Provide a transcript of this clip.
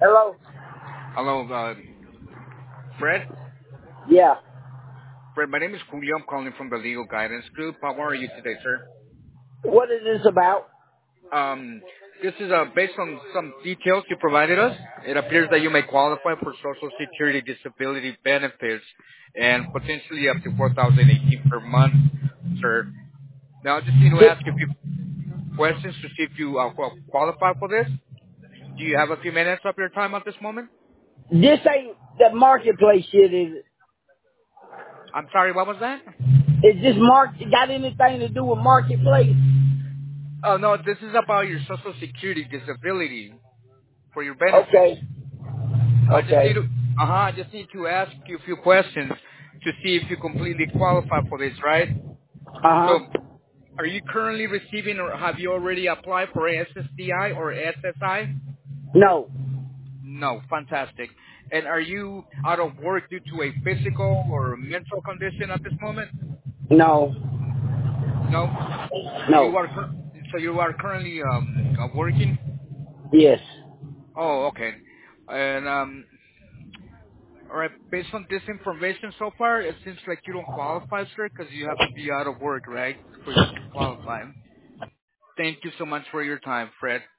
Hello? Hello, Fred. Yeah. Fred, my name is Julio. I'm calling from the Legal Guidance Group. How are you today, sir? What is this about? This is based on some details you provided us. It appears that you may qualify for Social Security disability benefits and potentially up to 4,018 per month, sir. Now, I just need to Th- ask a few questions to see if you qualify for this. Do you have a few minutes of your time at this moment? This ain't the marketplace shit, is it? I'm sorry, what was that? Is this got anything to do with marketplace? Oh, no, this is about your Social Security disability for your benefits. Okay. I Okay. just need to ask you a few questions to see if you completely qualify for this, right? Uh-huh. So, are you currently receiving or have you already applied for SSDI or SSI? No. No, fantastic. And are you out of work due to a physical or mental condition at this moment? No. No. So No. you are currently working. Yes. Oh, okay. And all right. Based on this information so far, it seems like you don't qualify, sir, because you have to be out of work, right, for you to qualify. Thank you so much for your time, Fred.